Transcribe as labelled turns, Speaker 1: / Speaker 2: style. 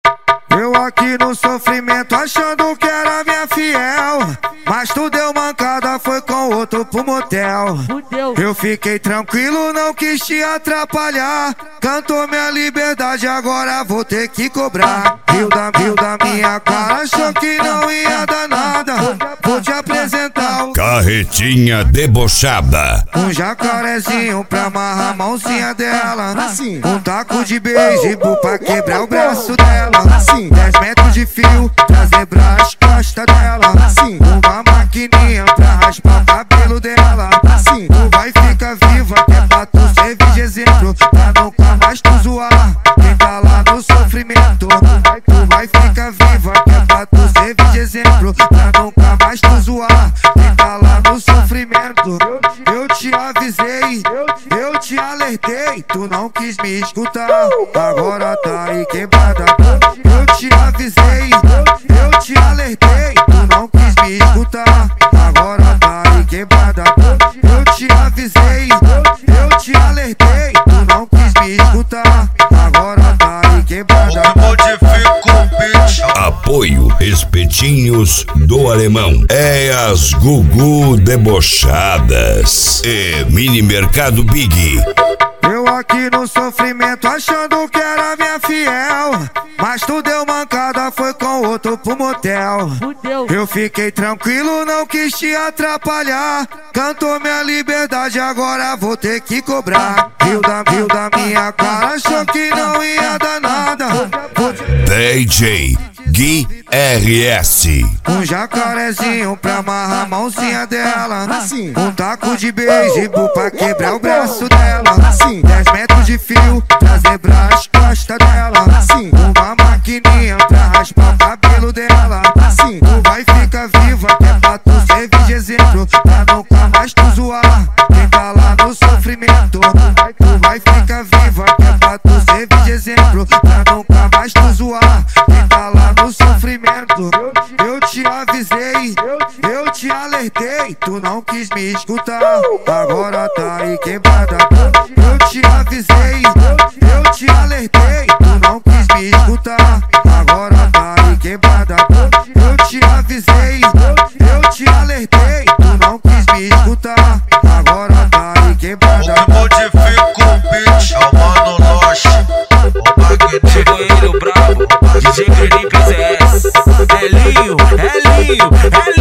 Speaker 1: Eu aqui no sofrimento achando que era minha fiel, mas tu deu mancada, foi com outro pro motel. Eu fiquei tranquilo, não quis te atrapalhar. Cantou minha liberdade, agora vou ter que cobrar. Viu da minha cara, achou que não ia dar nada. Vou te apresentar o
Speaker 2: Carretinha Debochada.
Speaker 1: um jacarezinho pra amarrar a mãozinha dela. Um taco de beisebol pra quebrar o braço dela. 10 metros de fio pra zebrar as costas dela. Uma maquininha pra raspar o cabelo dela. Tu vai ficar viva, que é pra tu servir de exemplo, pra nunca mais tu zoar quem tá lá no sofrimento. Tu vai ficar viva, que é pra tu servir de exemplo, pra nunca mais tu zoar quem tá lá no sofrimento. Eu te avisei, eu te alertei, tu não quis me escutar, agora tá aí quebrada. Eu te avisei, eu te alertei, tu não quis me escutar, agora tá aí quebrada. Eu te avisei, eu te alertei, tu não quis me escutar, agora tá aí quebrada.
Speaker 3: Modifica o beat.
Speaker 2: Apoio Espetinhos do Alemão. É as Gugu Debochadas. E Mini Mercado Big.
Speaker 1: Eu aqui no sofrimento achando que era minha fiel, mas tu deu mancada, foi com outro pro motel. Eu fiquei tranquilo, não quis te atrapalhar. Cantou minha liberdade, agora vou ter que cobrar. Viu da minha cara, achou que não ia dar nada.
Speaker 2: DJ Gui RS.
Speaker 1: Um jacarezinho pra amarrar a mãozinha dela. Um taco de beisebol pra quebrar o braço dela. 10 metros de fio pra zebrar as costas dela. Uma maquininha pra raspar o cabelo dela. Tu vai ficar viva, que é pra tu servir de exemplo, pra nunca mais tu zoar quem tá lá no sofrimento. Tu vai ficar viva, que é pra tu servir de exemplo, pra nunca mais tu zoar quem tá lá no sofrimento. Eu te avisei, eu te alertei, tu não quis me escutar, agora tá aí quebrada. Eu te avisei, eu te alertei, tu não quis me escutar, agora tá aí quebrada. Eu te avisei, eu te alertei, tu não quis me escutar, agora tá aí quebrada.
Speaker 3: Modifica o beat. É o Mano Loche, o Magneto.
Speaker 4: Chegou ele, o brabo, DJ Felipe ZS. É Linho, é Linho, é Linho.